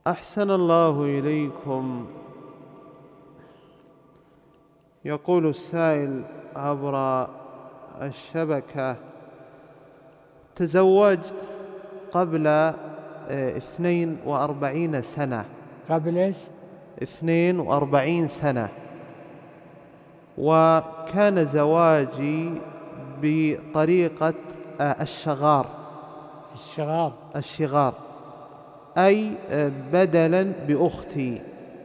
أحسن الله إليكم. يقول السائل عبر الشبكة: تزوجت قبل 42 سنة. قبل إيش؟ 42 سنة. وكان زواجي بطريقة الشغار، أي بدلا بأختي.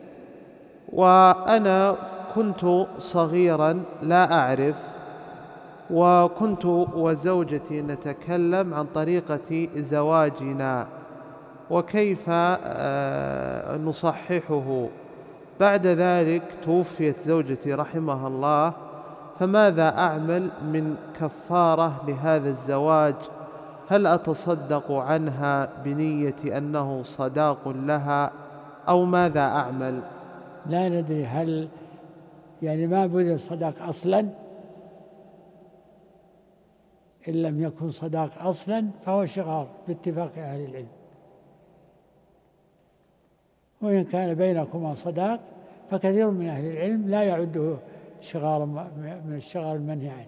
وأنا كنت صغيرا لا أعرف، وكنت وزوجتي نتكلم عن طريقة زواجنا وكيف نصححه. بعد ذلك توفيت زوجتي رحمها الله، فماذا أعمل من كفارة لهذا الزواج؟ هل أتصدق عنها بنية أنه صداق لها أو ماذا أعمل؟ لا ندري، هل يعني ما بذل صداق أصلا؟ إن لم يكن صداق أصلا فهو شغار باتفاق أهل العلم، وإن كان بينكما صداق فكثير من أهل العلم لا يعده شغارا من الشغار المنهي عنه.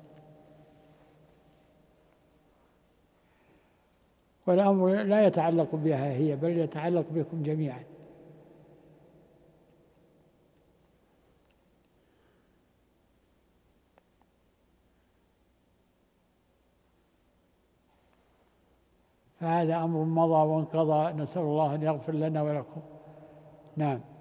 والأمر لا يتعلق بها هي، بل يتعلق بكم جميعا. فهذا أمر مضى وانقضى، نسأل الله أن يغفر لنا ولكم. نعم.